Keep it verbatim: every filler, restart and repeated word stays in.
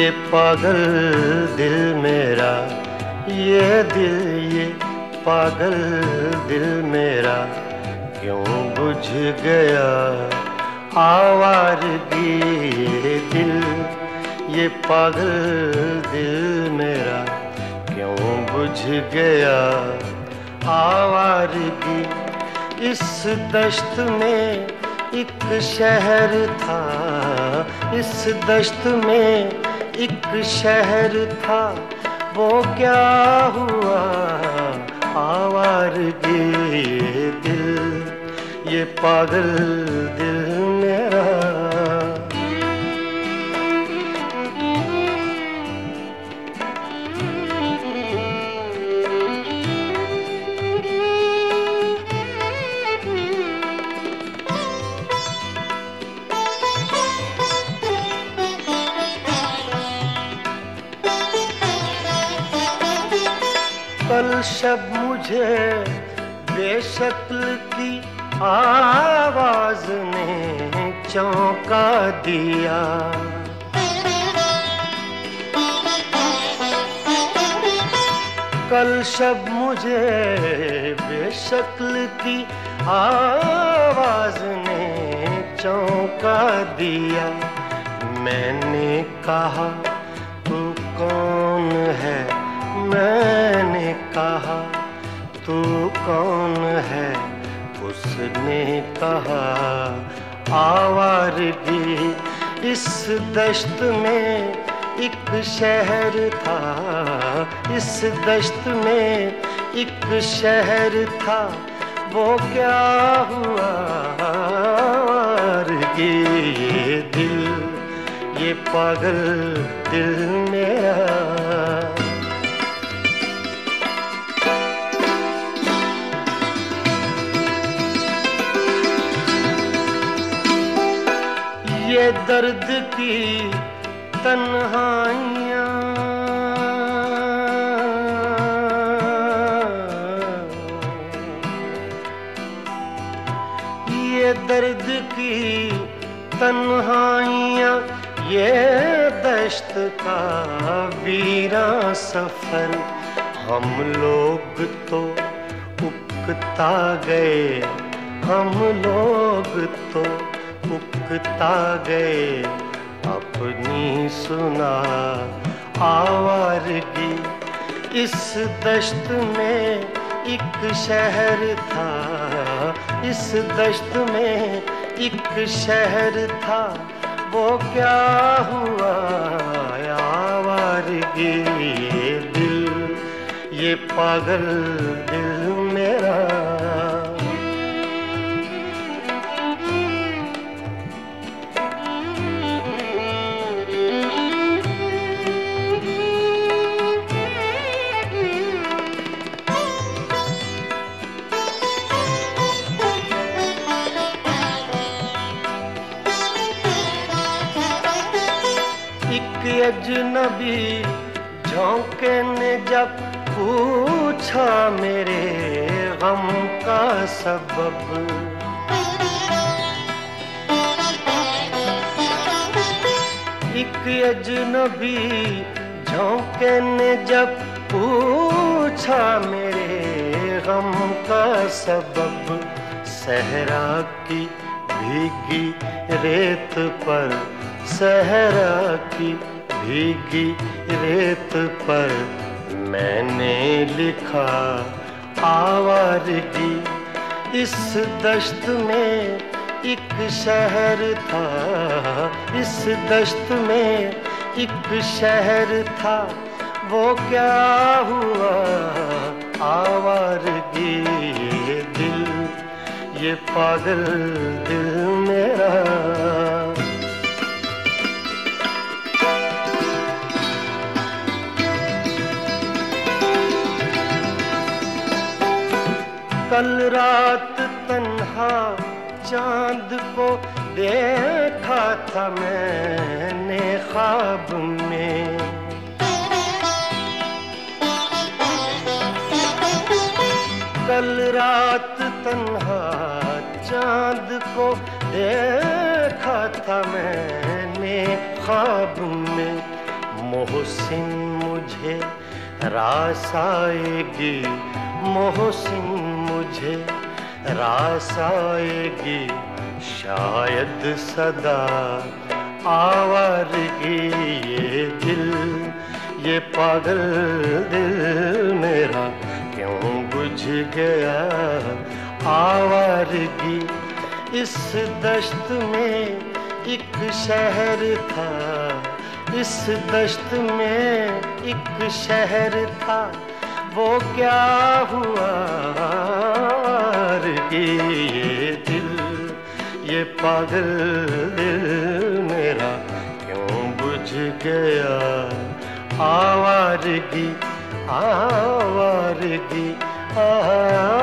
ये पागल दिल मेरा, ये दिल ये पागल दिल मेरा क्यों बुझ गया आवारगी। ये दिल ये पागल दिल मेरा क्यों बुझ गया आवारगी। इस दश्त में एक शहर था, इस दश्त में एक शहर था, वो क्या हुआ आवारगी। ये दिल ये पागल दिल मेरा। कल शब मुझे बेशक्ल की आवाज ने चौंका दिया। कल शब मुझे बेशक्ल की आवाज ने चौंका दिया। मैंने कहा तू कौन है, मैंने कहा तू कौन है, उसने कहा आवारगी। इस दश्त में एक शहर था, इस दश्त में एक शहर था, वो क्या हुआ आवारगी। ये दिल ये पागल दिल मेरा। ये दर्द की तन्हाइयाँ, ये दर्द की तन्हाइयाँ, ये दश्त का वीरां सफर। हम लोग तो उकता गए, हम लोग तो उकता गए अपनी सुना आवारगी। इस दश्त में एक शहर था, इस दश्त में एक शहर था, वो क्या हुआ आवारगी। ये दिल ये पागल दिल मेरा। अजनबी झोंके ने जब पूछा मेरे गम का सबब। एक अजनबी झोंके ने जब पूछा मेरे गम का सबब। सहरा की भीगी रेत पर, सहरा की भीगी रेत पर मैंने लिखा आवारगी। इस दश्त में एक शहर था, इस दश्त में एक शहर था, वो क्या हुआ आवारगी। ये दिल ये पागल दिल मेरा। कल रात तन्हा चांद को देखा था मैंने ख्वाब में। कल रात तन्हा चांद को देखा था मैंने ख्वाब में। मोहसिन मुझे रास आएगी, मोहसिन मुझे रास आएगी, शायद सदा आवारगी। ये दिल, ये पागल दिल मेरा क्यों बुझ गया आवारगी। इस दश्त में एक शहर था, इस दश्त में एक शहर था, वो क्या हुआ कि ये दिल, ये पागल दिल मेरा क्यों बुझ गया आवारगी, आवारगी, आवारगी।